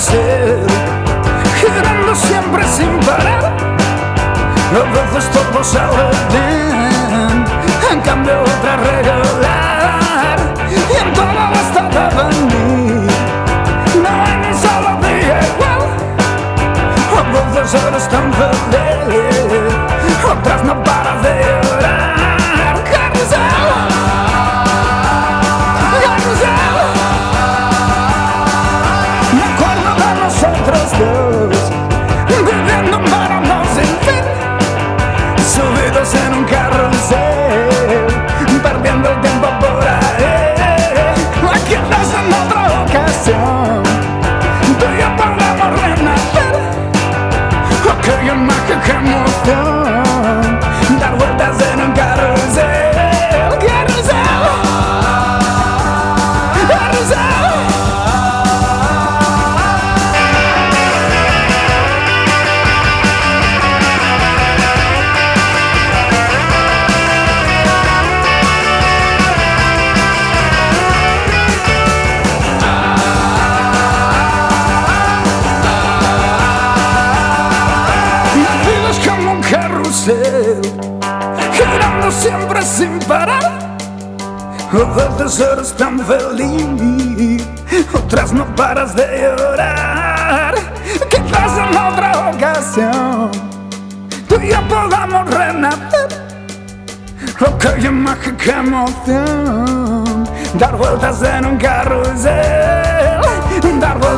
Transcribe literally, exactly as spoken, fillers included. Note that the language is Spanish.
carrusel, girando siempre sin parar. A veces todo sale bien, en cambio otra regular, y en todo basta de venir, no hay ni solo día igual. A veces eres tan feliz, otras no paras de llorar. Carrusel, carrusel. Me acuerdo de nosotros dos, viviendo un verano sin fin, subidos en un carrusel, perdiendo el tiempo por ahí. Quizás en otra ocasión tú y yo podamos renacer. Aquella mágica emoción, dar vueltas en un carrusel. Carrusel, carrusel. Girando siempre sin parar. A veces eres tan feliz, otras no paras de llorar. Quizás en otra ocasión tú y yo podamos renacer. Aquella mágica emoción, dar vueltas en un carrusel, dar vueltas